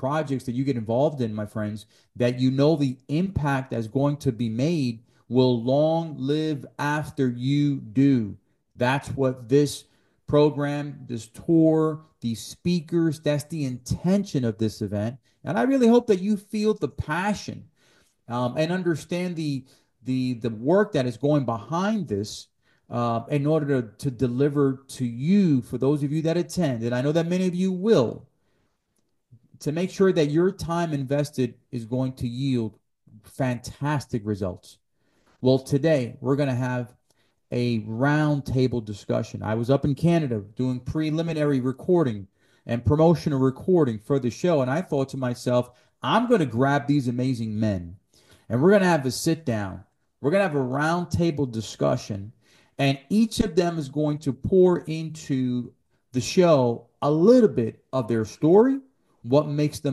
projects that you get involved in, my friends, that you know the impact that's going to be made will long live after you do. That's what this program, this tour, these speakers, that's the intention of this event. And I really hope that you feel the passion and understand the work that is going behind this in order to deliver to you, for those of you that attend, and I know that many of you will, to make sure that your time invested is going to yield fantastic results. Well, today we're going to have a roundtable discussion. I was up in Canada doing preliminary recording and promotional recording for the show, and I thought to myself, I'm going to grab these amazing men and we're going to have a sit down. We're going to have a roundtable discussion, and each of them is going to pour into the show a little bit of their story, what makes them